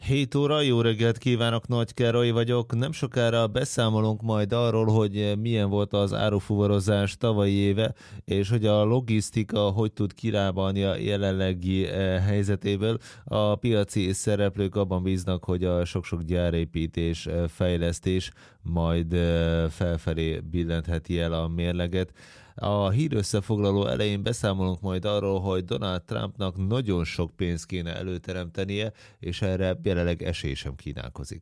7 óra, jó reggelt kívánok, Nagy Károly vagyok. Nem sokára beszámolunk majd arról, hogy milyen volt az árufuvarozás tavalyi éve, és hogy a logisztika hogy tud kilábalni a jelenlegi helyzetéből. A piaci szereplők abban bíznak, hogy a sok-sok gyárépítés, fejlesztés majd felfelé billentheti el a mérleget. A hír összefoglaló elején beszámolunk majd arról, hogy Donald Trumpnak nagyon sok pénzt kéne előteremtenie, és erre jelenleg esély sem kínálkozik.